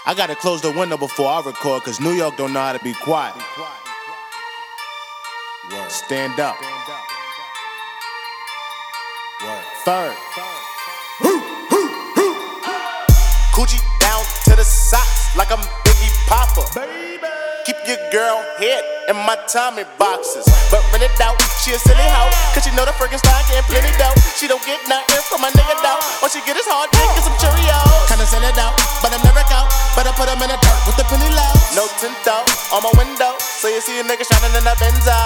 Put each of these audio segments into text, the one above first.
I gotta close the window before I record, cause New York don't know how to be quiet. Word. Stand up. Word. Third. Coochie down to the socks like I'm Biggie Popper. Baby. Keep your girl head in my Tommy boxes. But rent it out, she a silly hoe, cause she know the friggin' style getting plenty dough. She don't get nothing from my nigga though. All she get is hard dick and some Cheerios. Kinda send it out, but I'm never out. Better put him in the dirt with the penny low. No tint out on my window, so you see a nigga shining in the Benzo.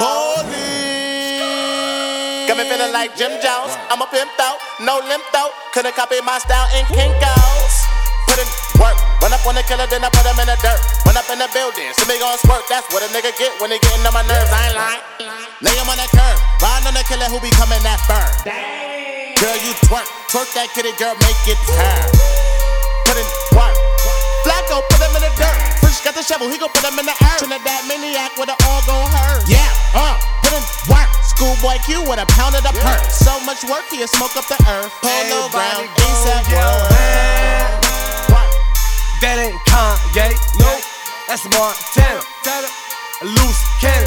Holy, got me feeling like Jim Jones. I'm a pimp out, no limp out. Couldn't copy my style in Kinko's. Put in work, run up on the killer, then I put him in the dirt. Run up in the building, see me gon' squirt. That's what a nigga get when they gettin' on my nerves. I ain't lying. Lay him on the curb, riding on the killer who be coming that firm. Girl, you twerk that kitty, girl, make it turn. Put in work. Flacco, put him in the dirt. Fresh got the shovel, he gon' put him in the earth. Trinidad maniac with it all gon' hurt. Yeah, put in work. Schoolboy Q with a pound of the perk. So much work, he'll smoke up the earth. Polo ground, ASAP world. That ain't Kanye, no, that's Montana. A loose cannon.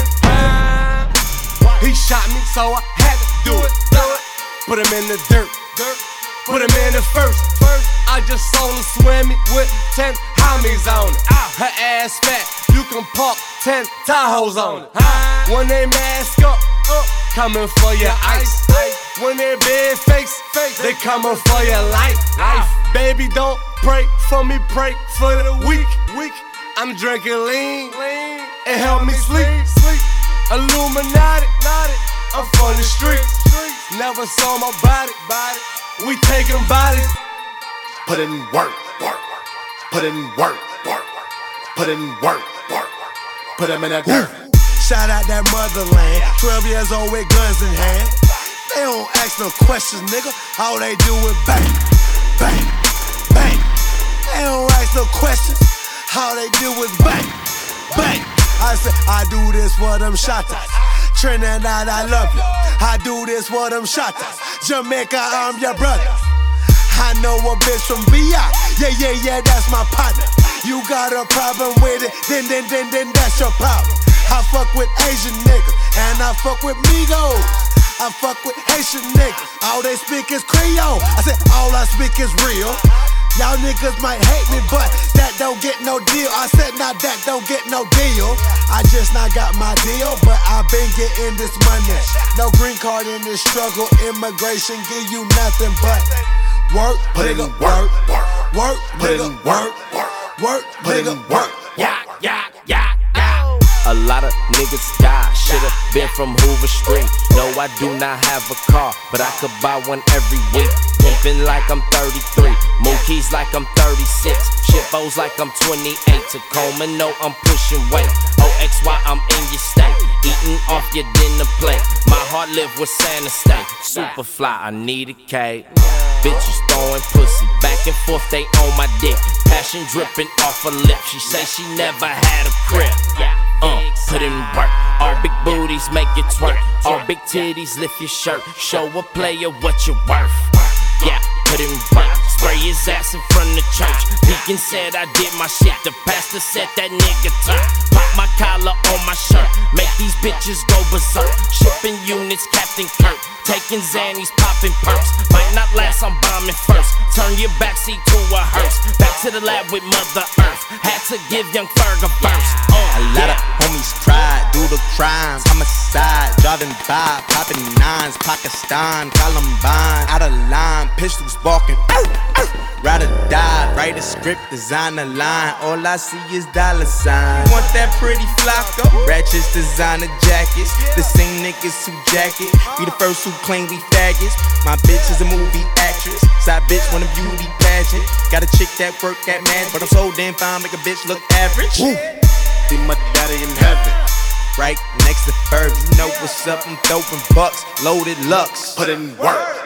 He shot me, so I had to do it. Put him in the dirt. Put him in the first. I just saw him swimming with 10 homies on it. Her ass fat, you can park 10 Tahoes on it. When they mask up, coming for your ice. When they big face, they coming for your life. Baby, don't pray for me, pray for the weak. I'm drinking lean, it help me sleep. Illuminati, I'm from the streets. Never saw my body, we taking bodies. Put in work, put in work, put in work, put him in that dirt. Shout out that motherland, 12 years old with guns in hand. They don't ask no questions, nigga. All they do is bang, bang, bang. They don't ask no questions. All they do is bang, bang. I said, I do this for them shotters. Trinidad, I love you. I do this for them shotters. Jamaica, I'm your brother. I know a bitch from VI. Yeah, that's my partner. You got a problem with it, then that's your problem. I fuck with Asian niggas, and I fuck with Migos. I fuck with Haitian niggas, all they speak is Creole. I said all I speak is real. Y'all niggas might hate me, but that don't get no deal. I said now that don't get no deal. I just not got my deal, but I been getting this money. No green card in this struggle, immigration give you nothing but work, put in work, work, put in work, put in work. Yeah. A lot of niggas die, should've been from Hoover Street. No, I do not have a car, but I could buy one every week. Pimpin' like I'm 33, Mookie's like I'm 36, Shippo's like I'm 28. Tacoma, no, I'm pushing weight. OXY, I'm in your state, eating off your dinner plate. My heart live where Santa stay. Superfly, I need a cake. Bitches throwing pussy back and forth, they on my dick. Passion dripping off her lip. She say she never had a crib. Put in work. All big booties make it twerk. All big titties lift your shirt. Show a player what you're worth. Yeah, put in work. Spray his ass in front of church. Deacon said I did my shit. The pastor said that nigga turn. Pop my collar on my shirt. Make these bitches go berserk. Shipping units, Captain Kirk. Taking Xannies, popping perks. Might not last, I'm bombing first. Turn your backseat to a hearse. Back to the lab with Mother Earth. Had to give young Ferg a verse. A lot of homies tried, do the crimes. Homicide, driving by, popping nines. Pakistan, Columbine, out of line, pistols barking. Rather die, write a script, design a line. All I see is dollar signs. Want that pretty Flocko? Ratchets, designer jackets. The same niggas who jacket. We the first who claim we faggots. My bitch is a movie actress. Side bitch want a beauty pageant. Got a chick that work at Magic, but I'm so damn fine, make a bitch look average. Woo. See my daddy in heaven, right next to Ferg. You know what's up, I'm throwing bucks, loaded Lux. Put in work.